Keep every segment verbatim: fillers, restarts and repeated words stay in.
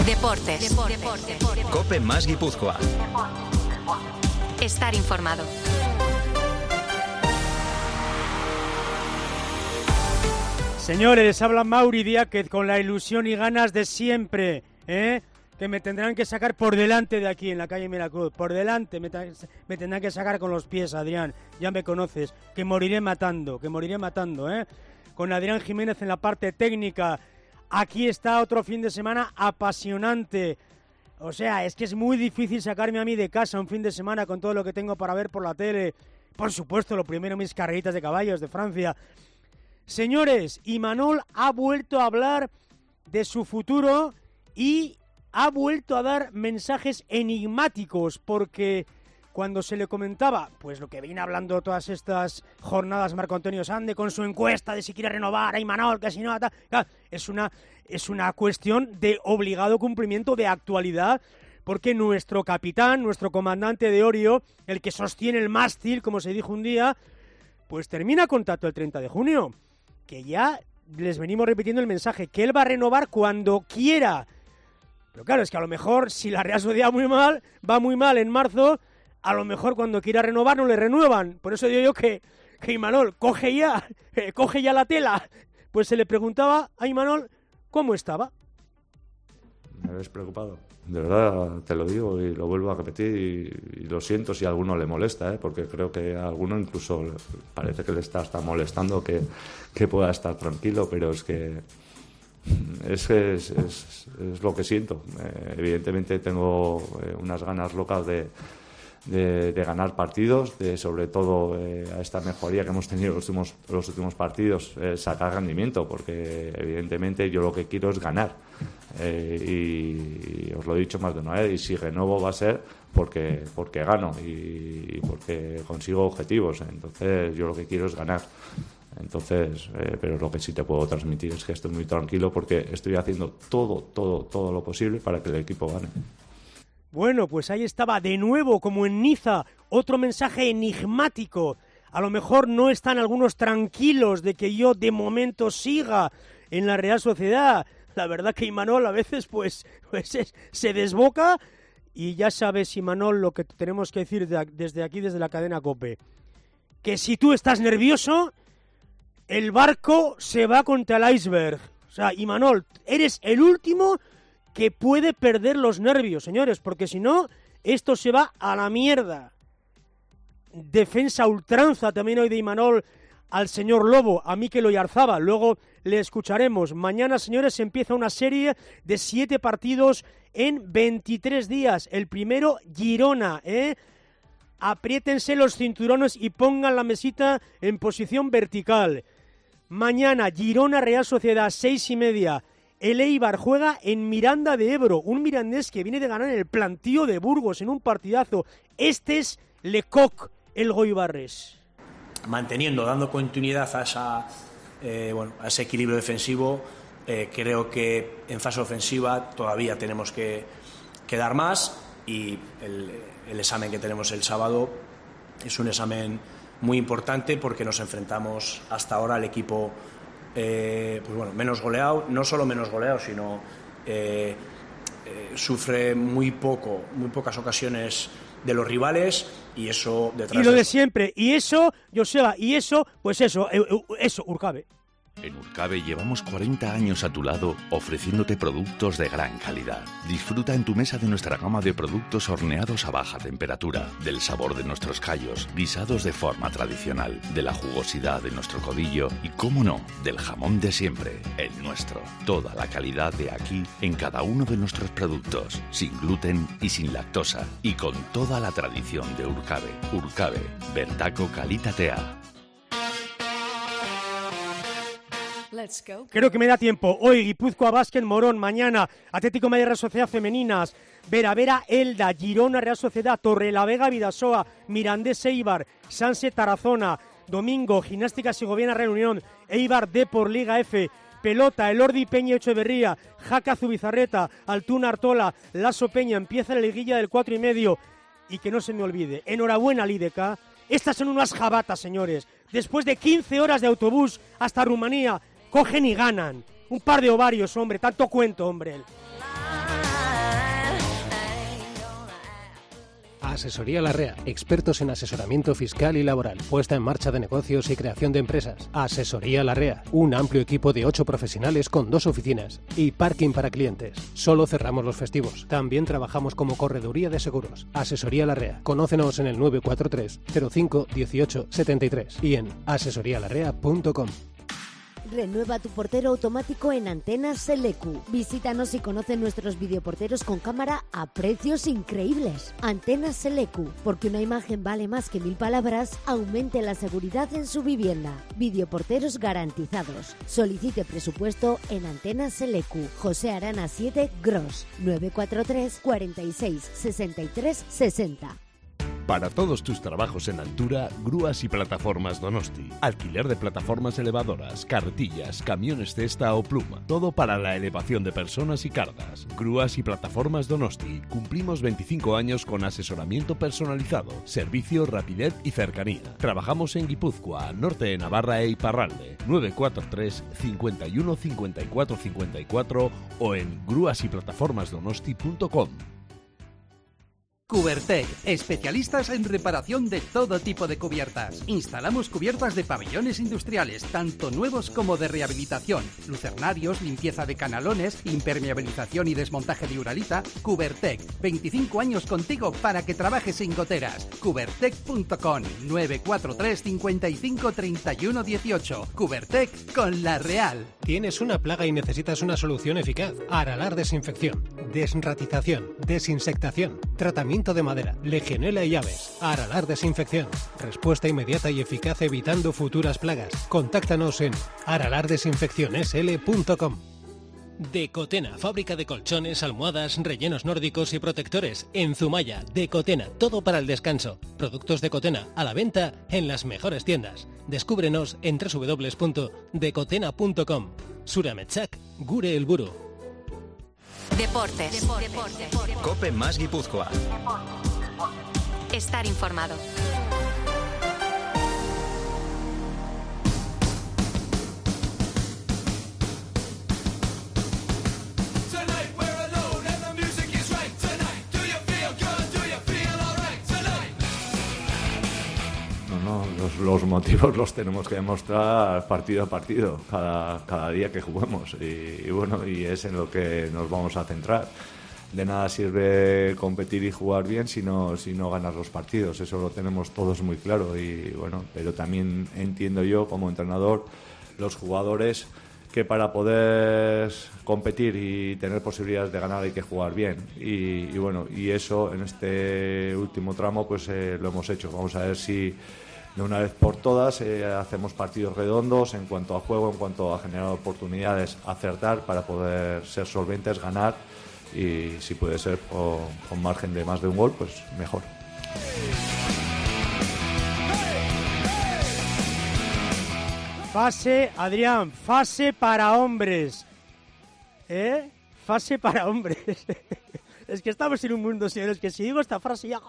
Deportes. Deportes. Deportes. COPE más Guipúzcoa. Estar informado. Señores, habla Mauri Diáquez con la ilusión y ganas de siempre, ¿eh? Que me tendrán que sacar por delante de aquí, en la calle Miracruz. Por delante me, me tendrán que sacar con los pies, Adrián. Ya me conoces. Que moriré matando, que moriré matando, ¿eh? Con Adrián Jiménez en la parte técnica. Aquí está otro fin de semana apasionante. O sea, es que es muy difícil sacarme a mí de casa un fin de semana con todo lo que tengo para ver por la tele. Por supuesto, lo primero, mis carreritas de caballos de Francia. Señores, Imanol ha vuelto a hablar de su futuro y ha vuelto a dar mensajes enigmáticos, porque cuando se le comentaba, pues lo que viene hablando todas estas jornadas Marco Antonio Sande con su encuesta de si quiere renovar a Imanol, que si no, ta, ta, es una, es una cuestión de obligado cumplimiento de actualidad, porque nuestro capitán, nuestro comandante de Orio, el que sostiene el mástil, como se dijo un día, pues termina contrato el treinta de junio. Que ya les venimos repitiendo el mensaje, que él va a renovar cuando quiera. Pero claro, es que a lo mejor si la Real Sociedad muy mal, va muy mal en marzo, a lo mejor cuando quiera renovar no le renuevan. Por eso digo yo que, que Imanol, coge ya, eh, coge ya la tela. Pues se le preguntaba a Imanol cómo estaba. Me ves preocupado. De verdad, te lo digo y lo vuelvo a repetir y, y lo siento si a alguno le molesta, ¿eh? Porque creo que a alguno incluso parece que le está hasta molestando que, que pueda estar tranquilo, pero es que es, es, es, es lo que siento. Eh, evidentemente tengo eh, unas ganas locas de, de, de ganar partidos, de sobre todo eh, a esta mejoría que hemos tenido en los últimos, los últimos partidos, eh, sacar rendimiento, porque evidentemente yo lo que quiero es ganar. Eh, y, y os lo he dicho más de una vez, y si renuevo va a ser porque porque gano y, y porque consigo objetivos. Entonces yo lo que quiero es ganar. Entonces, eh, pero lo que sí te puedo transmitir es que estoy muy tranquilo porque estoy haciendo todo, todo, todo lo posible para que el equipo gane. Bueno, pues ahí estaba de nuevo, como en Niza, otro mensaje enigmático. A lo mejor no están algunos tranquilos de que yo de momento siga en la Real Sociedad. La verdad que Imanol a veces pues, pues es, se desboca y ya sabes, Imanol, lo que tenemos que decir de, desde aquí, desde la cadena COPE. Que si tú estás nervioso, el barco se va contra el iceberg. O sea, Imanol, eres el último que puede perder los nervios, señores, porque si no, esto se va a la mierda. Defensa ultranza también hoy de Imanol al señor Lobo, a Mikel Oyarzabal. Luego le escucharemos. Mañana, señores, empieza una serie de siete partidos en veintitrés días. El primero, Girona, ¿eh? Apriétense los cinturones y pongan la mesita en posición vertical. Mañana, Girona, Real Sociedad, seis y media. El Eibar juega en Miranda de Ebro, un mirandés que viene de ganar en el plantío de Burgos en un partidazo. Este es Lecoq, el Goibarres. Manteniendo, dando continuidad a, esa, eh, bueno, a ese equilibrio defensivo, eh, creo que en fase ofensiva todavía tenemos que, que dar más y el, el examen que tenemos el sábado es un examen muy importante porque nos enfrentamos hasta ahora al equipo eh, pues bueno, menos goleado, no solo menos goleado, sino eh, eh, sufre muy poco, muy pocas ocasiones de los rivales y eso detrás. Y lo de, de siempre, y eso, Joseba, y eso, pues eso, eso, Urcabe. En Urcabe llevamos cuarenta años a tu lado ofreciéndote productos de gran calidad. Disfruta en tu mesa de nuestra gama de productos horneados a baja temperatura, del sabor de nuestros callos, guisados de forma tradicional, de la jugosidad de nuestro codillo y, cómo no, del jamón de siempre, el nuestro. Toda la calidad de aquí en cada uno de nuestros productos, sin gluten y sin lactosa, y con toda la tradición de Urcabe. Urcabe, Bertaco Kalitatea. Creo que me da tiempo. Hoy Guipúzcoa Basket Morón, mañana Atlético Madrid Real Sociedad Femeninas, Vera Vera Elda, Girona Real Sociedad, Torrelavega Vidasoa, Mirandés Eibar, Sanse Tarazona, domingo Gimnástica Segoviana Real Unión, Eibar Depor Liga F, pelota Elordi Peña Echeverría, Jaca Zubizarreta, Altuna Artola, Lasso Peña, empieza la liguilla del cuatro y medio. Y que no se me olvide, enhorabuena Lideka, estas son unas jabatas, señores. Después de quince horas de autobús hasta Rumanía, cogen y ganan. Un par de ovarios, hombre, tanto cuento, hombre. Asesoría Larrea, expertos en asesoramiento fiscal y laboral, puesta en marcha de negocios y creación de empresas. Asesoría Larrea, un amplio equipo de ocho profesionales con dos oficinas y parking para clientes. Solo cerramos los festivos. También trabajamos como correduría de seguros. Asesoría Larrea. Conócenos en el nueve cuatro tres cero cinco dieciocho setenta y tres y en asesoría larrea punto com. Renueva tu portero automático en Antenas Selecu. Visítanos y conoce nuestros videoporteros con cámara a precios increíbles. Antenas Selecu, porque una imagen vale más que mil palabras, aumente la seguridad en su vivienda. Videoporteros garantizados. Solicite presupuesto en Antenas Selecu. José Arana siete, Gros, nueve cuatro tres cuarenta y seis sesenta y tres sesenta. Para todos tus trabajos en altura, Grúas y Plataformas Donosti. Alquiler de plataformas elevadoras, carretillas, camiones cesta o pluma. Todo para la elevación de personas y cargas. Grúas y Plataformas Donosti. Cumplimos veinticinco años con asesoramiento personalizado, servicio, rapidez y cercanía. Trabajamos en Guipúzcoa, norte de Navarra e Iparralde. nueve cuatro tres cincuenta y uno cincuenta y cuatro cincuenta y cuatro o en grúas y plataformas donosti punto com. Cubertec, especialistas en reparación de todo tipo de cubiertas. Instalamos cubiertas de pabellones industriales, tanto nuevos como de rehabilitación, lucernarios, limpieza de canalones, impermeabilización y desmontaje de uralita. Cubertec, veinticinco años contigo para que trabajes sin goteras. Cubertec punto com, nueve cuatro tres cincuenta y cinco treinta y uno dieciocho. Cubertec con la Real. ¿Tienes una plaga y necesitas una solución eficaz? Aralar Desinfección, desratización, desinsectación, tratamiento de madera, legionela y aves. Aralar Desinfección. Respuesta inmediata y eficaz evitando futuras plagas. Contáctanos en aralar desinfección s l punto com. Decotena, fábrica de colchones, almohadas, rellenos nórdicos y protectores. En Zumaya, Decotena, todo para el descanso. Productos Decotena a la venta en las mejores tiendas. Descúbrenos en doble u doble u doble u punto decotena punto com. Surametsak, gure helburu. Deportes. Deportes. Cope más Guipúzcoa. Estar informado. No, los, los motivos los tenemos que demostrar partido a partido, cada, cada día que juguemos y, y bueno, y es en lo que nos vamos a centrar. De nada sirve competir y jugar bien si no, si no ganas los partidos, eso lo tenemos todos muy claro y bueno, pero también entiendo yo como entrenador, los jugadores, que para poder competir y tener posibilidades de ganar hay que jugar bien y, y bueno, y eso en este último tramo pues eh, lo hemos hecho. Vamos a ver si de una vez por todas eh, hacemos partidos redondos en cuanto a juego, en cuanto a generar oportunidades, acertar para poder ser solventes, ganar y si puede ser con, con margen de más de un gol, pues mejor. Fase, Adrián, fase para hombres. ¿Eh? Fase para hombres. Es que estamos en un mundo, señores, que si digo esta frase ya...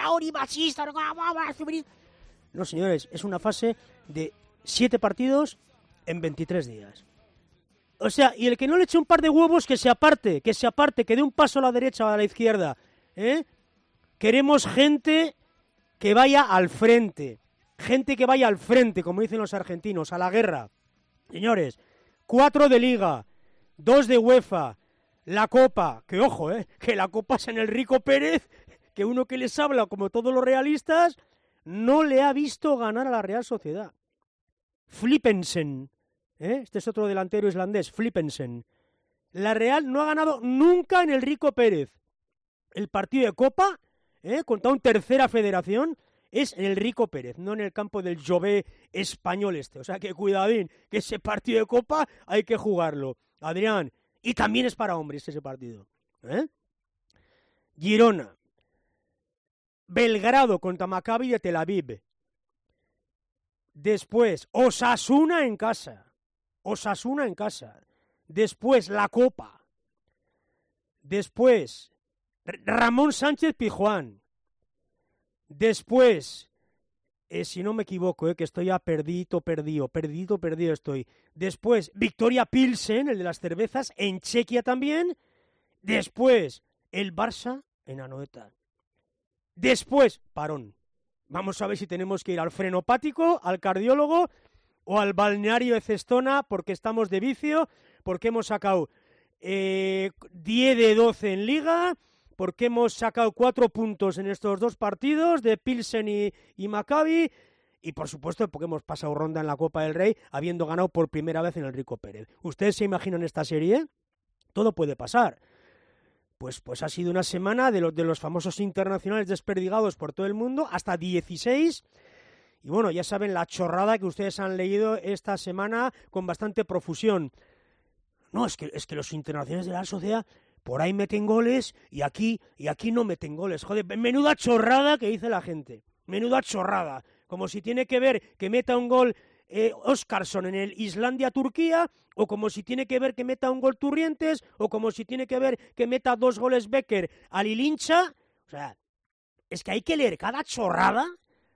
No, señores, es una fase de siete partidos en veintitrés días. O sea, y el que no le eche un par de huevos, que se aparte, que se aparte, que dé un paso a la derecha o a la izquierda. ¿Eh? Queremos gente que vaya al frente. Gente que vaya al frente, como dicen los argentinos, a la guerra. Señores, cuatro de Liga, dos de UEFA, la Copa, que ojo, eh, que la Copa es en el Rico Pérez, que uno que les habla, como todos los realistas, no le ha visto ganar a la Real Sociedad. Flippensen, ¿eh? Este es otro delantero islandés, Flippensen. La Real no ha ganado nunca en el Rico Pérez. El partido de Copa, ¿eh? Contra un tercera federación, es en el Rico Pérez, no en el campo del Jové español este. O sea que cuidadín, que ese partido de Copa hay que jugarlo. Adrián, y también es para hombres ese partido. ¿Eh? Girona. Belgrado contra Maccabi de Tel Aviv. Después, Osasuna en casa. Osasuna en casa. Después, la Copa. Después, Ramón Sánchez Pizjuán. Después, eh, si no me equivoco, eh, que estoy ya perdido, perdido, perdido, perdido estoy. Después, Victoria Pilsen, el de las cervezas, en Chequia también. Después, el Barça en Anoeta. Después, parón. Vamos a ver si tenemos que ir al frenopático, al cardiólogo o al balneario de Cestona, porque estamos de vicio, porque hemos sacado eh, diez de doce en Liga, porque hemos sacado cuatro puntos en estos dos partidos de Pilsen y, y Maccabi, y por supuesto porque hemos pasado ronda en la Copa del Rey, habiendo ganado por primera vez en el Rico Pérez. ¿Ustedes se imaginan esta serie? Todo puede pasar. Pues, pues ha sido una semana de los, de los famosos internacionales desperdigados por todo el mundo, hasta dieciséis. Y bueno, ya saben la chorrada que ustedes han leído esta semana con bastante profusión. No, es que, es que los internacionales de la sociedad por ahí meten goles y aquí, y aquí no meten goles. Joder, menuda chorrada que dice la gente. Menuda chorrada. Como si tiene que ver que meta un gol eh, Óscarsson en el Islandia-Turquía, o como si tiene que ver que meta un gol Turrientes, o como si tiene que ver que meta dos goles Becker al Ilincha. O sea, es que hay que leer cada chorrada.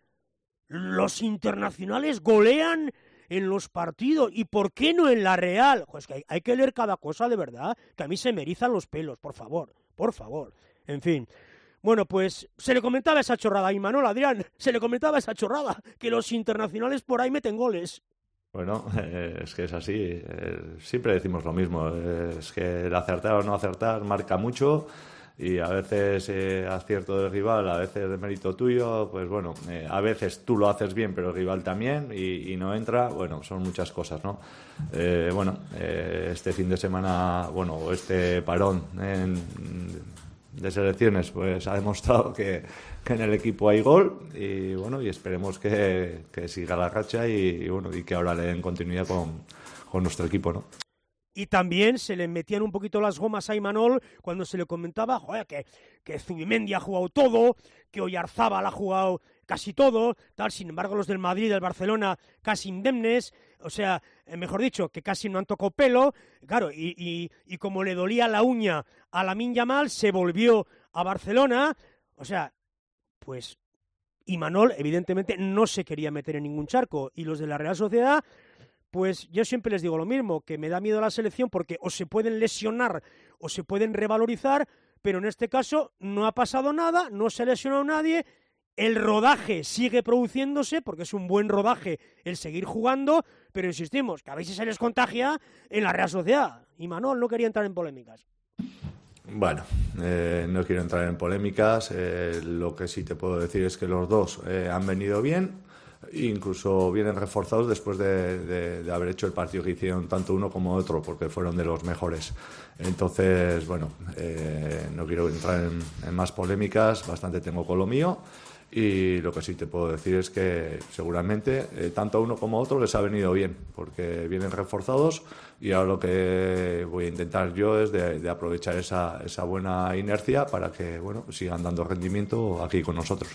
Los internacionales golean en los partidos, ¿y por qué no en la Real? Pues que hay, hay que leer cada cosa de verdad, que a mí se me erizan los pelos, por favor, por favor. En fin. Bueno, pues se le comentaba esa chorrada a Imanol, Adrián, se le comentaba esa chorrada, que los internacionales por ahí meten goles. Bueno, eh, es que es así, eh, siempre decimos lo mismo, eh, es que el acertar o no acertar marca mucho, y a veces eh, acierto del rival, a veces de mérito tuyo, pues bueno, eh, a veces tú lo haces bien, pero el rival también, y, y no entra, bueno, son muchas cosas, ¿no? Eh, bueno, eh, este fin de semana, bueno, este parón en... de selecciones, pues ha demostrado que, que en el equipo hay gol, y bueno, y esperemos que, que siga la racha y, y bueno, y que ahora le den continuidad con, con nuestro equipo, ¿no? Y también se le metían un poquito las gomas a Imanol cuando se le comentaba, joder, que, que Zubimendi ha jugado todo, que Oyarzábal ha jugado casi todo, tal. Sin embargo, los del Madrid y del Barcelona casi indemnes, o sea, eh, mejor dicho, que casi no han tocado pelo, claro, y, y, y como le dolía la uña a Lamine Yamal, se volvió a Barcelona, o sea, pues Imanol evidentemente no se quería meter en ningún charco, y los de la Real Sociedad, pues yo siempre les digo lo mismo, que me da miedo la selección porque o se pueden lesionar o se pueden revalorizar, pero en este caso no ha pasado nada, no se ha lesionado nadie, el rodaje sigue produciéndose porque es un buen rodaje el seguir jugando, pero insistimos, que a veces se les contagia en la Real Sociedad. Imanol no quería entrar en polémicas. Bueno, eh, no quiero entrar en polémicas, eh, lo que sí te puedo decir es que los dos eh, han venido bien. Incluso vienen reforzados después de, de, de haber hecho el partido que hicieron tanto uno como otro, porque fueron de los mejores. Entonces, bueno, eh, no quiero entrar en, en más polémicas, bastante tengo con lo mío, y lo que sí te puedo decir es que seguramente eh, tanto uno como otro les ha venido bien, porque vienen reforzados, y ahora lo que voy a intentar yo es de, de aprovechar esa, esa buena inercia para que, bueno, sigan dando rendimiento aquí con nosotros.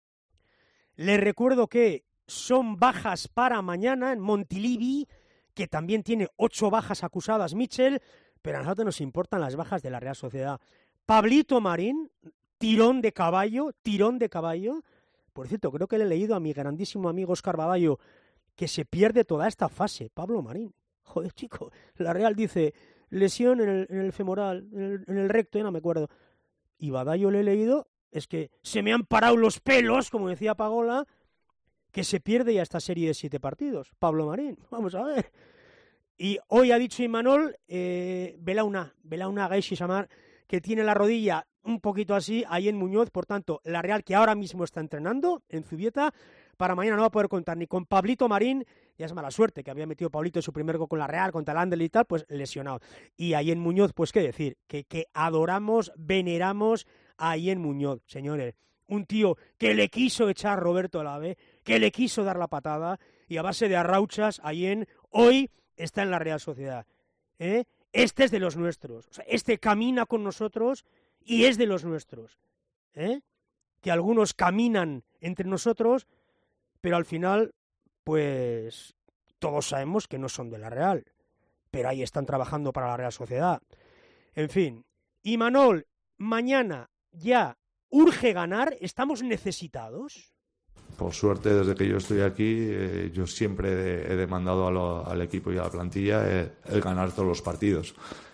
Les recuerdo que son bajas para mañana en Montilivi, que también tiene ocho bajas acusadas Michel, pero a nosotros nos importan las bajas de la Real Sociedad. Pablito Marín, tirón de caballo, tirón de caballo. Por cierto, creo que le he leído a mi grandísimo amigo Óscar Badallo que se pierde toda esta fase. Pablo Marín, joder chico, la Real dice lesión en el, en el femoral, en el, en el recto, ya no me acuerdo. Y Badallo le he leído, es que se me han parado los pelos, como decía Pagola, que se pierde ya esta serie de siete partidos. Pablo Marín, vamos a ver. Y hoy ha dicho Imanol, eh, Belauna, Belauna Gaishi Samar, que tiene la rodilla un poquito así, ahí en Muñoz, por tanto, la Real que ahora mismo está entrenando en Zubieta, para mañana no va a poder contar ni con Pablito Marín, ya es mala suerte, que había metido Pablito su primer gol con la Real, contra el Anderlecht y tal, pues lesionado. Y ahí en Muñoz, pues qué decir, que, que adoramos, veneramos a ahí en Muñoz, señores. Un tío que le quiso echar Roberto Alave, que le quiso dar la patada, y a base de arrauchas, Ayen hoy está en la Real Sociedad. ¿eh? Este es de los nuestros. O sea, este camina con nosotros y es de los nuestros. ¿eh? Que algunos caminan entre nosotros, pero al final, pues, todos sabemos que no son de la Real. Pero ahí están trabajando para la Real Sociedad. En fin, Imanol, mañana ya urge ganar, ¿estamos necesitados? Por suerte, desde que yo estoy aquí, eh, yo siempre he demandado a lo, al equipo y a la plantilla eh, el ganar todos los partidos.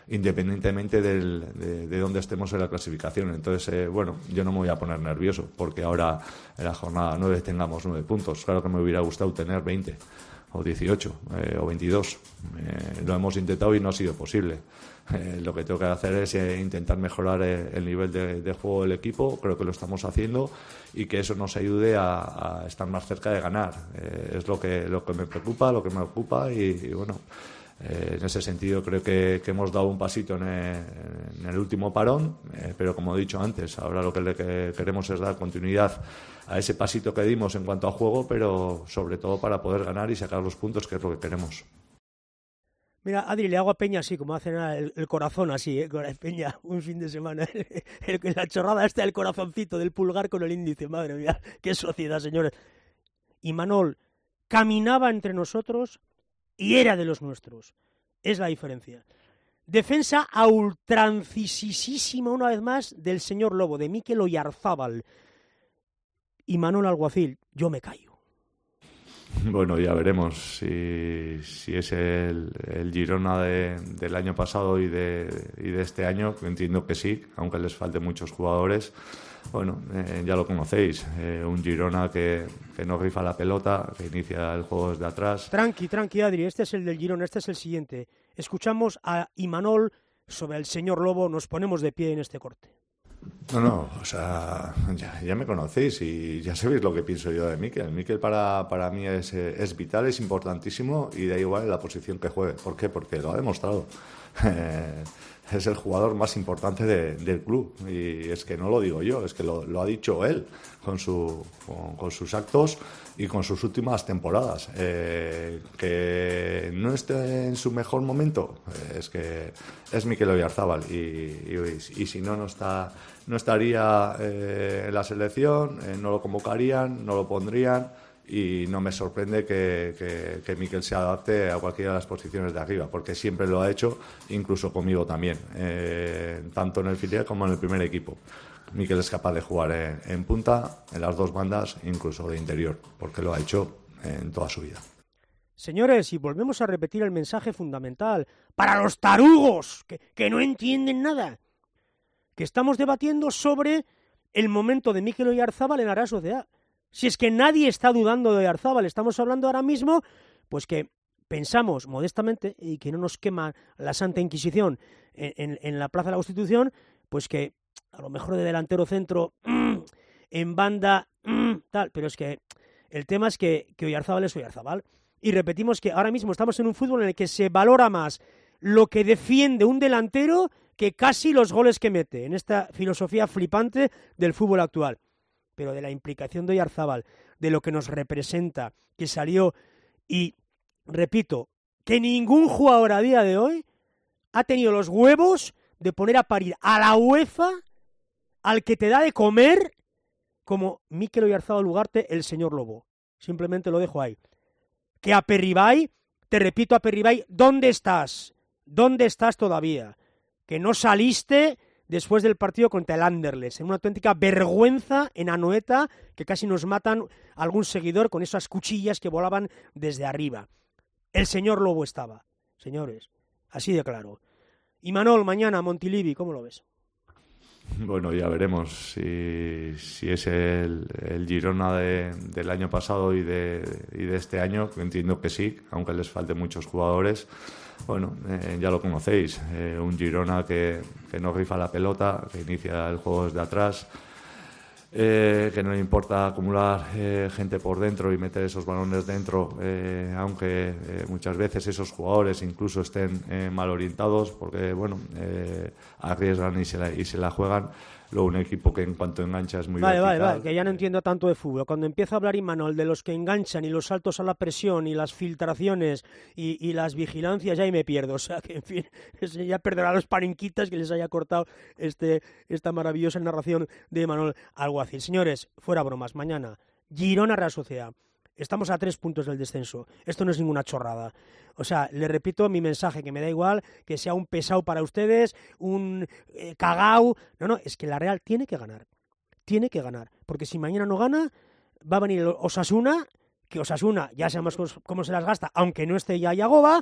independientemente del, de, de dónde estemos en la clasificación. Entonces, eh, bueno, yo no me voy a poner nervioso porque ahora en la jornada nueve tengamos nueve puntos. Claro que me hubiera gustado tener veinte o dieciocho eh, o veintidós. Eh, lo hemos intentado y no ha sido posible. Eh, lo que tengo que hacer es eh, intentar mejorar eh, el nivel de, de juego del equipo. Creo que lo estamos haciendo y que eso nos ayude a, a estar más cerca de ganar. Eh, es lo que, lo que me preocupa, lo que me ocupa y, y bueno, eh, en ese sentido creo que, que hemos dado un pasito en el, en el último parón, eh, pero como he dicho antes, ahora lo que, le, que queremos es dar continuidad a ese pasito que dimos en cuanto a juego, pero sobre todo para poder ganar y sacar los puntos, que es lo que queremos. Mira, Adri, le hago a Peña así, como hacen el, el corazón así, ¿eh? Peña, un fin de semana. El, el, la chorrada esta del corazoncito, del pulgar con el índice. Madre mía, qué sociedad, señores. Y Manol caminaba entre nosotros y era de los nuestros. Es la diferencia. Defensa a ultrancisísima, una vez más, del señor Lobo, de Mikel Oyarzábal. Y Manol Alguacil, yo me callo. Bueno, ya veremos si, si es el, el Girona de, del año pasado y de, y de este año. Entiendo que sí, aunque les falten muchos jugadores. Bueno, eh, ya lo conocéis, eh, un Girona que, que no rifa la pelota, que inicia el juego desde atrás. Tranqui, tranqui, Adri, este es el del Girona, este es el siguiente. Escuchamos a Imanol sobre el señor Lobo, nos ponemos de pie en este corte. No, no, o sea, ya, ya me conocéis y ya sabéis lo que pienso yo de Mikel. Mikel para, para mí es, es vital, es importantísimo y da igual la posición que juegue. ¿Por qué? Porque lo ha demostrado. Eh, es el jugador más importante de, del club y es que no lo digo yo, es que lo, lo ha dicho él con, su, con, con sus actos y con sus últimas temporadas. Eh, que no esté en su mejor momento, eh, es que es Mikel Oyarzábal y, y, y si no, no está, no estaría eh, en la selección, eh, no lo convocarían, no lo pondrían. Y no me sorprende que, que, que Mikel se adapte a cualquiera de las posiciones de arriba, porque siempre lo ha hecho, incluso conmigo también, eh, tanto en el filial como en el primer equipo. Mikel es capaz de jugar en, en punta, en las dos bandas, incluso de interior, porque lo ha hecho en toda su vida. Señores, y volvemos a repetir el mensaje fundamental para los tarugos que, que no entienden nada, que estamos debatiendo sobre el momento de Mikel Oyarzábal en la Real Sociedad. Si es que nadie está dudando de Oyarzábal, estamos hablando ahora mismo, pues que pensamos modestamente, y que no nos quema la Santa Inquisición en, en, en la Plaza de la Constitución, pues que a lo mejor de delantero centro, mmm, en banda, mmm, tal, pero es que el tema es que, que Oyarzábal es Oyarzábal. Y repetimos que ahora mismo estamos en un fútbol en el que se valora más lo que defiende un delantero que casi los goles que mete, en esta filosofía flipante del fútbol actual. Pero de la implicación de Oyarzábal, de lo que nos representa, que salió, y repito, que ningún jugador a día de hoy ha tenido los huevos de poner a parir a la UEFA, al que te da de comer, como Mikel Oyarzábal Ugarte, el señor Lobo. Simplemente lo dejo ahí. Que a Aperribay, te repito a Aperribay, ¿dónde estás? ¿Dónde estás todavía? Que no saliste después del partido contra el Anderlecht, en una auténtica vergüenza en Anoeta, que casi nos matan algún seguidor con esas cuchillas que volaban desde arriba. El señor Lobo estaba, señores, así de claro. Y Manol, mañana, Montilivi, ¿cómo lo ves? Bueno, ya veremos si, si es el, el Girona de, del año pasado y de, y de este año, que entiendo que sí, aunque les falten muchos jugadores. Bueno, eh, ya lo conocéis, eh, un Girona que, que no rifa la pelota, que inicia el juego desde atrás, eh, que no le importa acumular eh, gente por dentro y meter esos balones dentro, eh, aunque eh, muchas veces esos jugadores incluso estén eh, mal orientados, porque bueno, eh, arriesgan y se, la, y se la juegan. Luego un equipo que en cuanto engancha es muy vale, vertical. Vale, vale, que ya no entiendo tanto de fútbol. Cuando empieza a hablar Imanol de los que enganchan y los saltos a la presión y las filtraciones y, y las vigilancias, ya ahí me pierdo. O sea que, en fin, ya perderá a los parinquitas que les haya cortado este, esta maravillosa narración de Imanol Alguacil. Señores, fuera bromas, mañana, Girona Real Sociedad. Estamos a tres puntos del descenso. Esto no es ninguna chorrada. O sea, le repito mi mensaje, que me da igual que sea un pesado para ustedes, un eh, cagao. No, no, es que la Real tiene que ganar. Tiene que ganar. Porque si mañana no gana, va a venir el Osasuna, que Osasuna ya sabemos cómo se las gasta, aunque no esté ya Yagoba,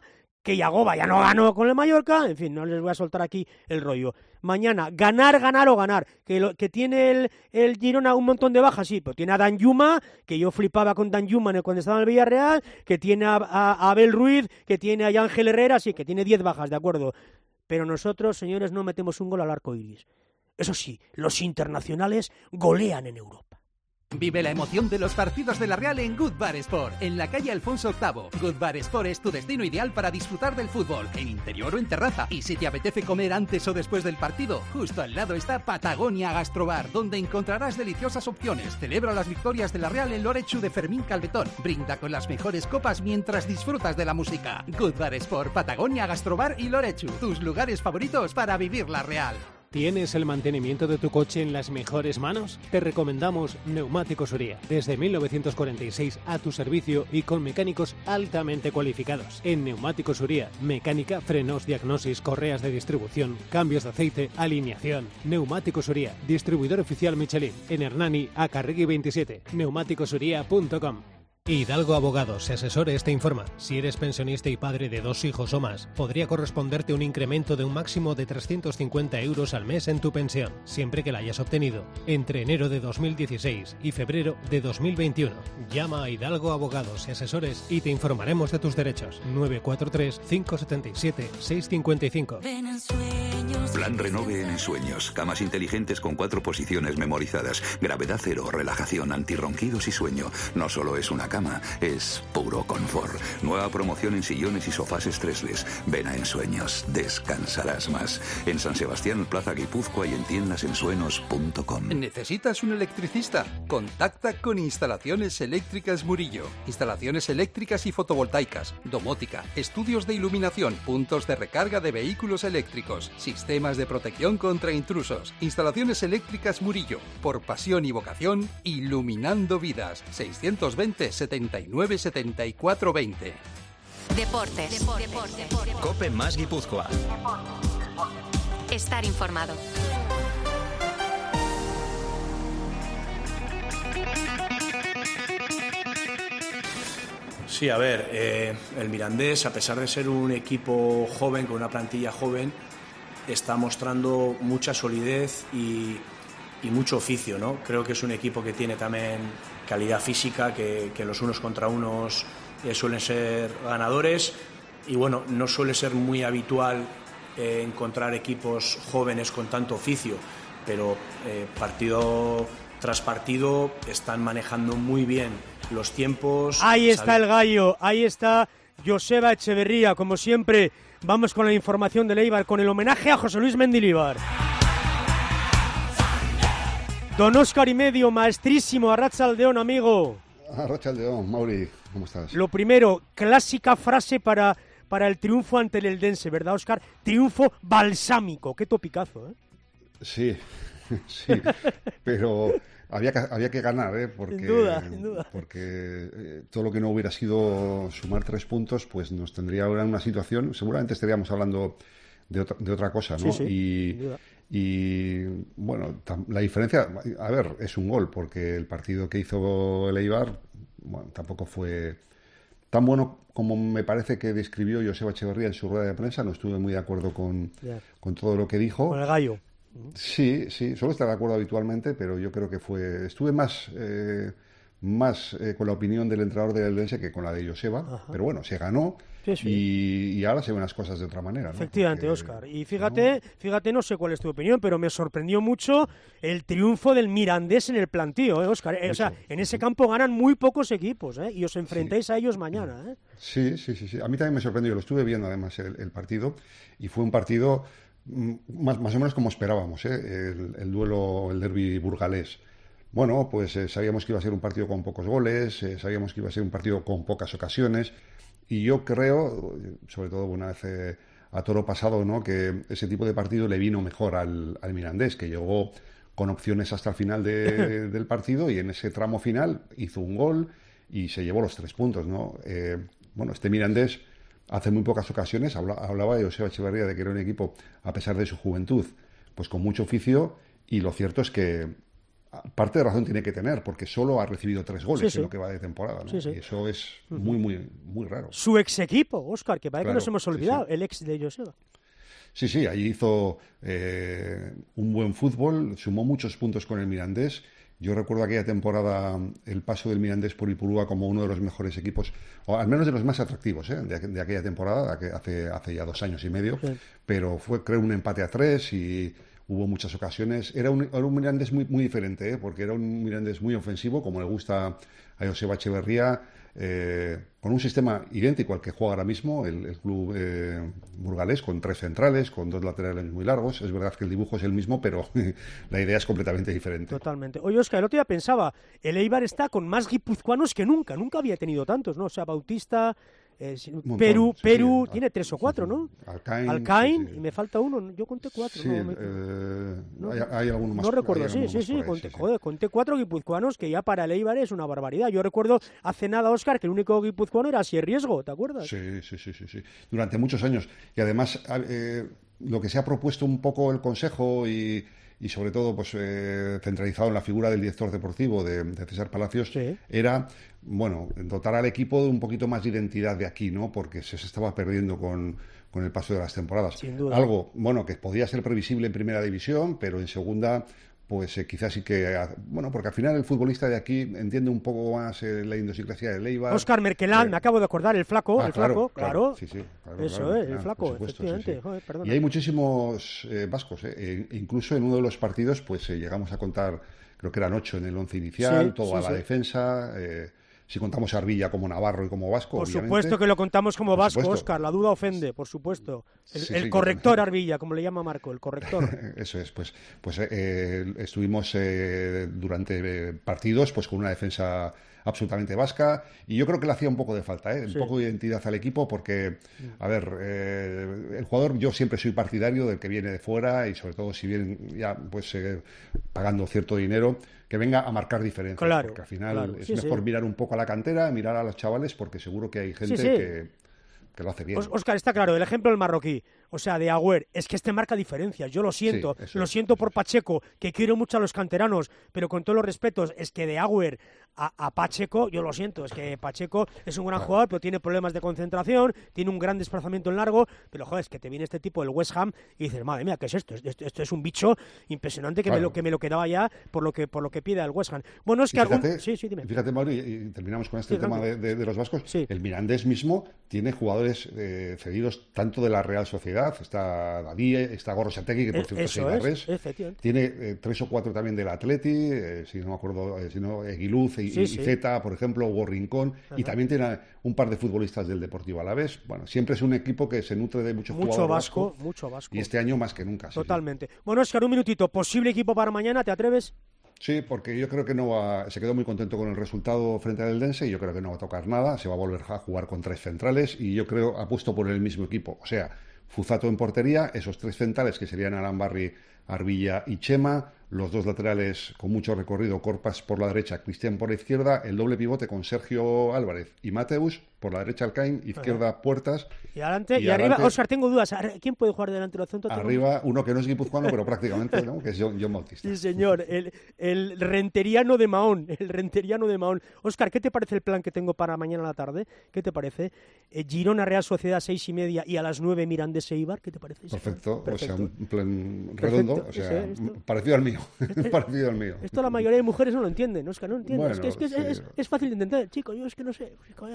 que Yagoba ya no ganó con el Mallorca, en fin, no les voy a soltar aquí el rollo. Mañana, ganar, ganar o ganar, que, lo, que tiene el, el Girona un montón de bajas, sí, pero tiene a Danjuma, que yo flipaba con Danjuma cuando estaba en el Villarreal, que tiene a, a, a Abel Ruiz, que tiene a Ángel Herrera, sí, que tiene diez bajas, de acuerdo, pero nosotros, señores, no metemos un gol al arco iris. Eso sí, los internacionales golean en Europa. Vive la emoción de los partidos de la Real en Good Bar Sport, en la calle Alfonso octavo. Good Bar Sport es tu destino ideal para disfrutar del fútbol, en interior o en terraza. Y si te apetece comer antes o después del partido, justo al lado está Patagonia Gastrobar, donde encontrarás deliciosas opciones. Celebra las victorias de la Real en Lorechu de Fermín Calvetón. Brinda con las mejores copas mientras disfrutas de la música. Good Bar Sport, Patagonia Gastrobar y Lorechu, tus lugares favoritos para vivir la Real. ¿Tienes el mantenimiento de tu coche en las mejores manos? Te recomendamos Neumáticos Uría. Desde mil novecientos cuarenta y seis a tu servicio y con mecánicos altamente cualificados. En Neumáticos Uría, mecánica, frenos, diagnosis, correas de distribución, cambios de aceite, alineación. Neumáticos Uría, distribuidor oficial Michelin. En Hernani, Acarregui veintisiete. neumáticos uría punto com. Hidalgo Abogados y Asesores te informa. Si eres pensionista y padre de dos hijos o más, podría corresponderte un incremento de un máximo de trescientos cincuenta euros al mes en tu pensión, siempre que la hayas obtenido entre enero de dos mil dieciséis y febrero de dos mil veintiuno. Llama a Hidalgo Abogados y Asesores y te informaremos de tus derechos. nueve cuatro tres, cinco siete siete, seis cinco cinco. Plan Renove en Ensueños. Camas inteligentes con cuatro posiciones memorizadas. Gravedad cero, relajación, antirronquidos y sueño. No solo es una cama, es puro confort. Nueva promoción en sillones y sofás estresles. Ven a Ensueños, descansarás más. En San Sebastián, Plaza Guipúzcoa y en tiendas ensuenos punto com. ¿Necesitas un electricista? Contacta con Instalaciones Eléctricas Murillo. Instalaciones eléctricas y fotovoltaicas, domótica, estudios de iluminación, puntos de recarga de vehículos eléctricos, sistemas de protección contra intrusos. Instalaciones Eléctricas Murillo. Por pasión y vocación, iluminando vidas. seiscientos veinte, setenta y nueve, setenta y cuatro, veinte. Deportes. Deportes. Deportes. Cope más Guipúzcoa. Estar informado. Sí, a ver, eh, el Mirandés, a pesar de ser un equipo joven, con una plantilla joven, está mostrando mucha solidez y, y mucho oficio, ¿no? Creo que es un equipo que tiene también calidad física, que, que los unos contra unos eh, suelen ser ganadores y bueno, no suele ser muy habitual eh, encontrar equipos jóvenes con tanto oficio, pero eh, partido tras partido están manejando muy bien los tiempos. Ahí está ¿sabes? El gallo, ahí está Joseba Echeverría, como siempre. Vamos con la información del Eibar, con el homenaje a José Luis Mendilibar. Don Óscar y medio, maestrísimo, Arratsaldeón, amigo. Arratsaldeón, Mauri, ¿cómo estás? Lo primero, clásica frase para, para el triunfo ante el Eldense, ¿verdad, Óscar? Triunfo balsámico, qué topicazo, ¿eh? Sí, sí, pero había que, había que ganar, ¿eh? Porque, sin duda, sin duda. Porque eh, todo lo que no hubiera sido sumar tres puntos, pues nos tendría ahora en una situación, seguramente estaríamos hablando de otra, de otra cosa, ¿no? Sí, sí, y, sin duda. Y bueno, tam, la diferencia, a ver, es un gol, porque el partido que hizo el Eibar, bueno, tampoco fue tan bueno como me parece que describió Joseba Echeverría en su rueda de prensa. No estuve muy de acuerdo con, yeah. con todo lo que dijo. Con el gallo. Sí, sí, solo estar de acuerdo habitualmente, pero yo creo que fue... Estuve más, eh, más eh, con la opinión del entrenador del Eldense que con la de Joseba, Ajá. pero bueno, se ganó sí, sí. Y, y ahora se ven las cosas de otra manera, ¿no? Efectivamente, Óscar. Y fíjate, ¿no? fíjate, no sé cuál es tu opinión, pero me sorprendió mucho el triunfo del Mirandés en el plantío, ¿eh, Óscar? Eh, o sea, en ese campo ganan muy pocos equipos, ¿eh? Y os enfrentáis sí. a ellos mañana, ¿eh? Sí, sí, sí, sí. A mí también me sorprendió, lo estuve viendo además el, el partido, y fue un partido... Más, más o menos como esperábamos, ¿eh? el, el duelo, el derbi burgalés. Bueno, pues eh, sabíamos que iba a ser un partido con pocos goles, eh, sabíamos que iba a ser un partido con pocas ocasiones, y yo creo, sobre todo una vez eh, a toro pasado, ¿no? que ese tipo de partido le vino mejor al, al Mirandés, que llegó con opciones hasta el final de, del partido, y en ese tramo final hizo un gol y se llevó los tres puntos, ¿no? Eh, bueno, este Mirandés hace muy pocas ocasiones hablaba de Joseba Echeverría de que era un equipo, a pesar de su juventud, pues con mucho oficio, y lo cierto es que parte de razón tiene que tener, porque solo ha recibido tres goles sí, sí. en lo que va de temporada, ¿no? Sí, sí. Y eso es muy, muy, muy raro. Su ex equipo, Óscar, que parece Claro, que nos hemos olvidado, sí, sí. el ex de Joseba. Sí, sí, allí hizo eh, un buen fútbol, sumó muchos puntos con el Mirandés. Yo recuerdo aquella temporada el paso del Mirandés por Ipurúa como uno de los mejores equipos, o al menos de los más atractivos, ¿eh? de, de aquella temporada, que hace, hace ya dos años y medio, sí. Pero fue, creo, un empate a tres y hubo muchas ocasiones. Era un, era un Mirandés muy, muy diferente, ¿eh? Porque era un Mirandés muy ofensivo, como le gusta a Joseba Echeverría, eh, con un sistema idéntico al que juega ahora mismo el, el club eh, burgalés, con tres centrales, con dos laterales muy largos. Es verdad que el dibujo es el mismo, pero la idea es completamente diferente. Totalmente. Oye, Óscar, el otro día pensaba, el Eibar está con más guipuzcoanos que nunca, nunca había tenido tantos, ¿no? O sea, Bautista, eh, montón, Perú, sí, Perú, sí, tiene tres o cuatro, ¿no? Alcaín, Alcaín sí, sí. y me falta uno, yo conté cuatro. Sí, no, me... eh, no, hay, hay alguno más. No recuerdo, sí, sí, sí, sí, ahí, conté, sí, sí. Joder, conté cuatro guipuzcoanos que ya para el Eibar es una barbaridad. Yo recuerdo hace nada, Óscar, que el único guipuzcoano era Asier Riesgo, ¿te acuerdas? Sí, sí, sí, sí, sí. Durante muchos años. Y además, eh, lo que se ha propuesto un poco el Consejo y, y sobre todo pues eh, centralizado en la figura del director deportivo de, de César Palacios, sí. Era, bueno, dotar al equipo de un poquito más de identidad de aquí, ¿no? Porque se, se estaba perdiendo con, con el paso de las temporadas. Sin duda. Algo, bueno, que podía ser previsible en primera división, pero en segunda... pues eh, quizás sí que, bueno, porque al final el futbolista de aquí entiende un poco más eh, la idiosincrasia de Eibar. Óscar Merkelán, eh, me acabo de acordar, el flaco, ah, el claro, flaco, claro, claro. Sí, sí, claro, Eso claro, es, claro, el flaco, supuesto, efectivamente. Sí, sí. Joder, perdona. Y hay muchísimos eh, vascos, eh, e incluso en uno de los partidos, pues eh, llegamos a contar, creo que eran ocho en el once inicial, sí, todo sí, a la sí. defensa. Eh, Si contamos a Arbilla como navarro y como vasco, Por obviamente. supuesto que lo contamos como Por vasco, supuesto. Óscar, la duda ofende, por supuesto. El, Sí, el sí, corrector Arbilla, como le llama Marco, el corrector. Eso es, pues, pues eh, estuvimos eh, durante eh, partidos pues con una defensa absolutamente vasca y yo creo que le hacía un poco de falta, ¿eh? un Sí. poco de identidad al equipo porque, a ver, eh, el jugador, yo siempre soy partidario del que viene de fuera y sobre todo si viene ya pues eh, pagando cierto dinero, que venga a marcar diferencias, Claro, porque al final claro, es sí, mejor sí. mirar un poco a la cantera, mirar a los chavales porque seguro que hay gente Sí, sí. Que, que lo hace bien. Os- Óscar, está claro, el ejemplo del marroquí, o sea, de Agüer, es que este marca diferencias, yo lo siento, Sí, eso lo es, siento por Pacheco, que quiero mucho a los canteranos, pero con todos los respetos, es que de Agüer a, a Pacheco, yo lo siento, es que Pacheco es un gran Claro. jugador, pero tiene problemas de concentración, tiene un gran desplazamiento en largo, pero joder, es que te viene este tipo del West Ham y dices, madre mía, ¿qué es esto? Esto, esto es un bicho impresionante que, me Claro. lo, que me lo quedaba ya por lo que por lo que pide el West Ham. Bueno, es Y que algún... fíjate, Sí, sí, dime. fíjate, Mauri, y y terminamos con este Sí, tema de, tranqui. de- de los vascos. Sí. El Mirandés mismo tiene jugadores eh, cedidos tanto de la Real Sociedad, está Dadí, está Gorrosategi, que por Eh, cierto es eso es, eibarrés. efectivamente. Tiene eh, tres o cuatro también del Atleti, eh, si no me acuerdo, eh, si no, Eguiluz y, Sí, y sí. Zeta, por ejemplo, Hugo Rincón, y Ajá. también tiene un par de futbolistas del Deportivo Alavés. Bueno, siempre es un equipo que se nutre de mucho, Mucho jugador vasco, mucho vasco. y este año más que nunca. sí, sí. Totalmente. Bueno, Óscar, un minutito. ¿Posible equipo para mañana? ¿Te atreves? Sí, porque yo creo que no va, se quedó muy contento con el resultado frente al Eldense y yo creo que no va a tocar nada, se va a volver a jugar con tres centrales y yo creo apuesto por el mismo equipo, o sea, Fuzato en portería, esos tres centrales que serían Arambarri, Arbilla y Chema, los dos laterales con mucho recorrido, Corpas por la derecha, Cristian por la izquierda, el doble pivote con Sergio Álvarez y Mateus, por la derecha Alcaín, izquierda Puertas. Y adelante, y, Y arriba, adelante- Óscar, tengo dudas. Arri- ¿Quién puede jugar delante del centro? Tengo- Arriba, uno que no es guipuzcoano, pero prácticamente, ¿no? Que es John, John Bautista. Sí, señor, el, el renteriano de Mahón, el renteriano de Mahón. Óscar, ¿qué te parece el plan que tengo para mañana a la tarde? ¿Qué te parece? Eh, Girona Real Sociedad seis y media y a las nueve Mirandés Eibar, ¿qué te parece? ese plan? Perfecto, o sea, Perfecto. un plan Perfecto, redondo, o ese, sea, esto. parecido al mío, parecido al mío. Esto la mayoría de mujeres no lo entienden, Óscar, no lo entienden. es que, es, que es, Bueno, sí. es- es fácil de entender, chico, yo es que no sé.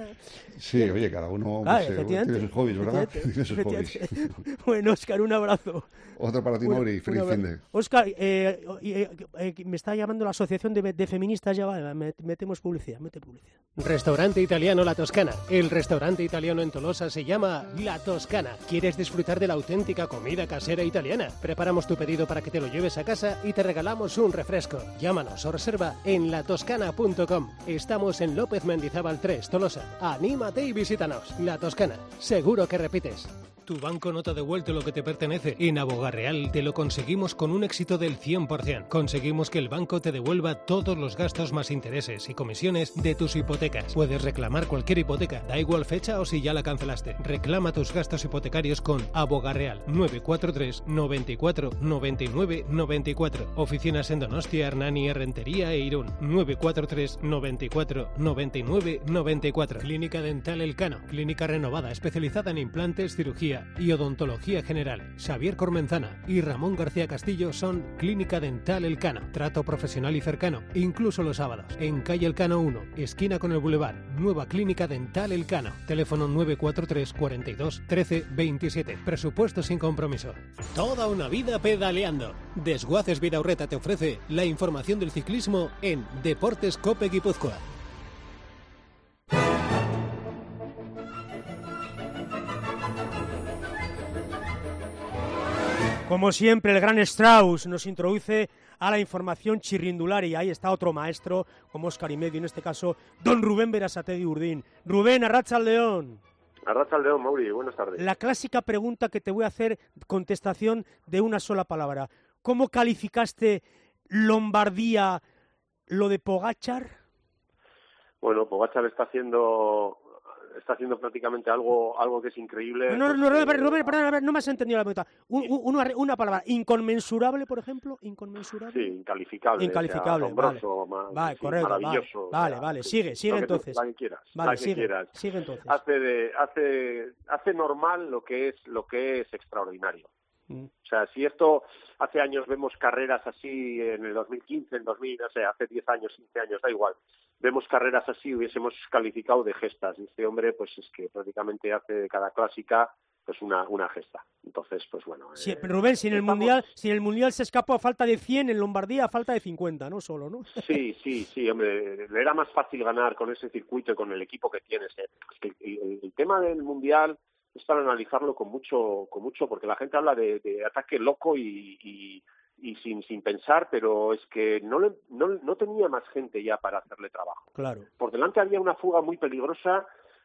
Sí, oye, cada uno Ah, pues, eh, efectivamente. tiene sus hobbies, ¿verdad? Efectivamente, Tiene sus hobbies. efectivamente. Bueno, Óscar, un abrazo. Otro para ti, Un- Mauri, un feliz abrazo. fin de... Óscar, eh, eh, eh, me está llamando la asociación de, de feministas, ya va, met- metemos publicidad, mete publicidad. Restaurante italiano La Toscana. El restaurante italiano en Tolosa se llama La Toscana. ¿Quieres disfrutar de la auténtica comida casera italiana? Preparamos tu pedido para que te lo lleves a casa y te regalamos un refresco. Llámanos o reserva en latoscana punto com. Estamos en López Mendizábal tres, Tolosa. Anímate y visítanos. La Toscana. Seguro que repites. ¿Tu banco no te ha devuelto lo que te pertenece? En Abogarreal te lo conseguimos con un éxito del cien por ciento. Conseguimos que el banco te devuelva todos los gastos más intereses y comisiones de tus hipotecas. Puedes reclamar cualquier hipoteca, da igual fecha o si ya la cancelaste. Reclama tus gastos hipotecarios con Abogarreal nueve cuatro tres, noventa y cuatro, noventa y nueve, noventa y cuatro. Oficinas en Donostia, Hernani, Rentería e Irún. nueve cuatro tres, noventa y cuatro, noventa y nueve, noventa y cuatro. Clínica Dental Elcano. Clínica renovada especializada en implantes, cirugía y odontología general. Xavier Cormenzana y Ramón García Castillo son Clínica Dental Elcano. Trato profesional y cercano, incluso los sábados. En calle Elcano uno, esquina con el Boulevard. Nueva Clínica Dental Elcano. Teléfono nueve cuatro tres, cuarenta y dos, trece, veintisiete. Presupuesto sin compromiso. Toda una vida pedaleando. Desguaces Vidaurreta te ofrece la información del ciclismo en Deportes Cope Guipúzcoa. Como siempre, el gran Strauss nos introduce a la información chirrindular y ahí está otro maestro, como Óscar y medio, en este caso, don Rubén Berasategui Urdín. Rubén, arratsaldeón. Arratsaldeón, Mauri, buenas tardes. La clásica pregunta que te voy a hacer, contestación de una sola palabra. ¿Cómo calificaste Lombardía, lo de Pogačar? Bueno, Pogačar está haciendo... está haciendo prácticamente algo algo que es increíble. No, no, no, Rubén, Rubén, perdón, no me has entendido la pregunta. Un, una, una palabra, inconmensurable, por ejemplo, inconmensurable. Sí, incalificable. Incalificable, o sea, asombroso, vale, más, vale sí, correcto, maravilloso. Vale, o sea, vale, sigue, sigue que entonces. Tú, la que quieras, vale, la que sigue, quieras. sigue entonces. Hace, de, hace, hace normal lo que es lo que es extraordinario. Mm. O sea, si esto hace años vemos carreras así en el dos mil quince, en dos mil, no sé, hace diez años, quince años, da igual. Vemos carreras así, hubiésemos calificado de gestas. Y este hombre, pues es que prácticamente hace de cada clásica pues una, una gesta. Entonces, pues bueno. Sí, eh, Rubén, si en el estamos... mundial, si en el mundial se escapó a falta de cien, en Lombardía a falta de cincuenta, no solo, ¿no? Sí, sí, sí, hombre, le era más fácil ganar con ese circuito y con el equipo que tienes. ¿eh? Es que el, el tema del mundial es para analizarlo con mucho, con mucho, porque la gente habla de, de ataque loco y, y y sin sin pensar, pero es que no, le, no no tenía más gente ya para hacerle trabajo. Claro. Por delante había una fuga muy peligrosa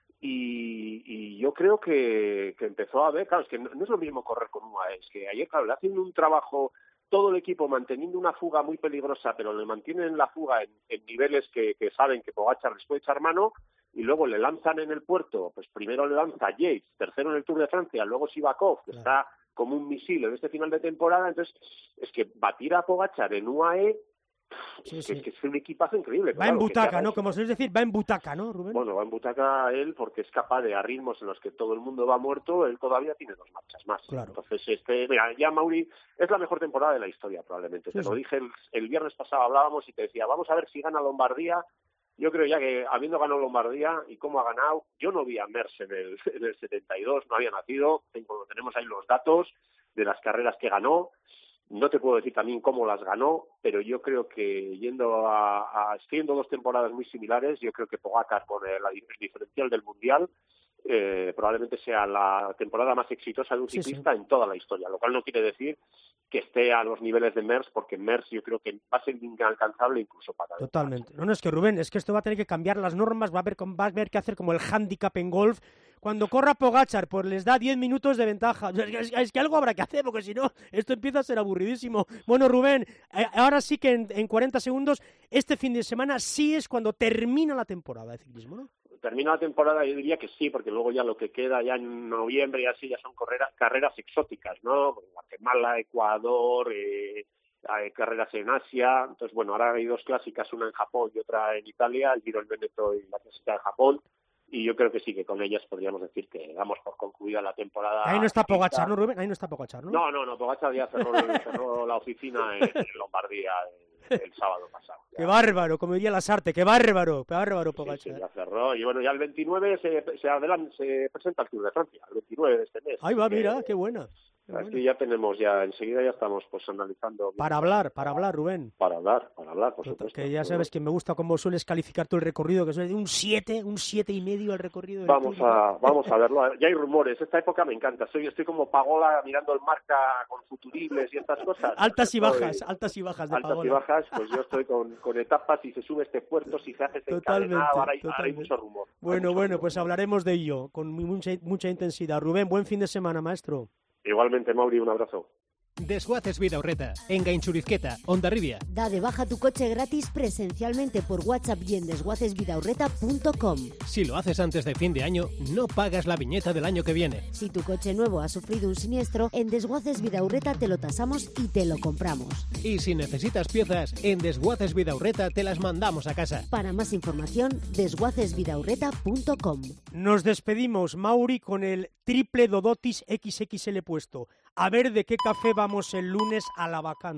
y, y yo creo que, que empezó a ver, claro, es que no, no es lo mismo correr con U A E, es que ayer, claro, le hacen un trabajo todo el equipo manteniendo una fuga muy peligrosa, pero le mantienen la fuga en, en niveles que, que saben que Pogačar les puede echar mano, y luego le lanzan en el puerto, pues primero le lanza Yates, tercero en el Tour de Francia, luego Sivakov, que claro. está como un misil en este final de temporada. Entonces es que batir a Pogačar en U A E sí, es, sí. Que, que es un equipazo increíble. Va claro, en butaca, ¿no? Eso. Como sueles decir, va en butaca, ¿no, Rubén? Bueno, va en butaca él porque es capaz de, a ritmos en los que todo el mundo va muerto, él todavía tiene dos marchas más. Claro. Entonces, este, mira, ya Mauri, es la mejor temporada de la historia probablemente. Sí, te sí. lo dije el, el viernes pasado, hablábamos y te decía, vamos a ver si gana Lombardía. Yo creo ya que habiendo ganado Lombardía y cómo ha ganado, yo no vi a Merckx en el, en el setenta y dos, no había nacido, tengo, tenemos ahí los datos de las carreras que ganó. No te puedo decir también cómo las ganó, pero yo creo que yendo a, a siendo dos temporadas muy similares, yo creo que Pogačar con el, el diferencial del Mundial eh, probablemente sea la temporada más exitosa de un ciclista sí, sí. en toda la historia, lo cual no quiere decir que esté a los niveles de Merckx, porque Merckx yo creo que va a ser inalcanzable incluso para... Totalmente. No, no, es que Rubén, es que esto va a tener que cambiar las normas, va a haber, va a haber que hacer como el handicap en golf. Cuando corra Pogačar, pues les da diez minutos de ventaja. Es, es que algo habrá que hacer, porque si no, esto empieza a ser aburridísimo. Bueno, Rubén, ahora sí que en, en cuarenta segundos, este fin de semana sí es cuando termina la temporada de ciclismo, ¿no? Termina la temporada, yo diría que sí, porque luego ya lo que queda ya en noviembre y así ya son carreras, carreras exóticas, ¿no? Guatemala, Ecuador, eh, hay carreras en Asia. Entonces, bueno, ahora hay dos clásicas, una en Japón y otra en Italia, el Giro, el Veneto y la clásica de Japón. Y yo creo que sí, que con ellas podríamos decir que damos por concluida la temporada. Ahí no está Pogačar, ¿no, Rubén? Ahí no está Pogačar, ¿no? No, no, no, Pogačar ya cerró, cerró la oficina en, en Lombardía el, el sábado pasado. Ya. ¡Qué bárbaro! Como diría Lasarte, ¡qué bárbaro! ¡Qué bárbaro Pogačar! Sí, sí, ya cerró. Y bueno, ya el veintinueve se, se, adelanta, se presenta el Tour de Francia, el veintinueve de este mes. Ahí va, mira, qué buena. Bueno. Aquí ya tenemos, ya enseguida ya estamos pues analizando. Para hablar, para hablar, Rubén. Para hablar, para hablar, por supuesto. Que ya sabes que me gusta cómo sueles calificar tú el recorrido, que es un siete, un siete y medio el recorrido. Vamos a, vamos a verlo. Ya hay rumores. Esta época me encanta. Estoy, estoy como Pagola mirando el Marca con futuribles y estas cosas. Altas y bajas, estoy, altas y bajas de Altas Pagola. y bajas, pues yo estoy con, con etapas, si se sube este puerto, si se hace ese encadenado, ahora hay, ahora hay mucho rumor. Bueno, mucho bueno, rumor. pues hablaremos de ello con mucha, mucha intensidad. Rubén, buen fin de semana, maestro. Igualmente, Mauri, un abrazo. Desguaces Vidaurreta, en Gainchurizqueta, Hondarribia. Da de baja tu coche gratis presencialmente por WhatsApp y en desguaces vidaurreta punto com. Si lo haces antes de fin de año, no pagas la viñeta del año que viene. Si tu coche nuevo ha sufrido un siniestro, en Desguaces Vidaurreta te lo tasamos y te lo compramos. Y si necesitas piezas, en Desguaces Vidaurreta te las mandamos a casa. Para más información, desguaces vidaurreta punto com. Nos despedimos, Mauri, con el triple Dodotis equis equis ele puesto. A ver de qué café vamos el lunes a la vacante.